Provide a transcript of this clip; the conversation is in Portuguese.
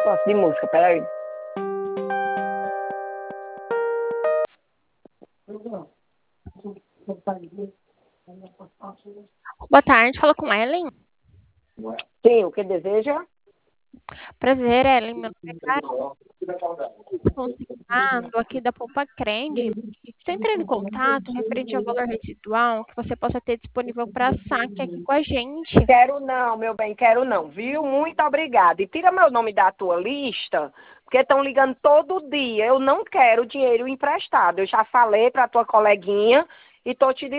Gosto de música, peraí. Boa tarde, fala com Ellen. Sim, o que deseja? Prazer, Ellen. Meu nome é Carol, consignado aqui da Poupa Crende. Estou entrando em contato referente ao valor residual que você possa ter disponível para saque aqui com a gente. Quero não, meu bem, quero não, viu? Muito obrigada. E tira meu nome da tua lista, porque estão ligando todo dia. Eu não quero dinheiro emprestado. Eu já falei para tua coleguinha e tô te